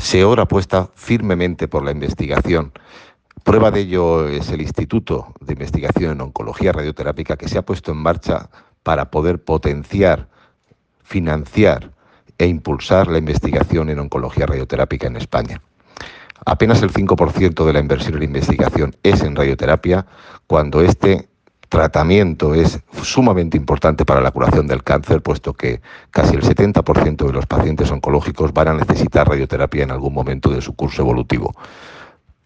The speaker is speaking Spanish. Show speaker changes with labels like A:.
A: SEOR apuesta firmemente por la investigación. Prueba de ello es el Instituto de Investigación en Oncología Radioterápica, que se ha puesto en marcha para poder potenciar, financiar e impulsar la investigación en oncología radioterápica en España. Apenas el 5% de la inversión en investigación es en radioterapia, cuando este tratamiento es sumamente importante para la curación del cáncer, puesto que casi el 70% de los pacientes oncológicos van a necesitar radioterapia en algún momento de su curso evolutivo.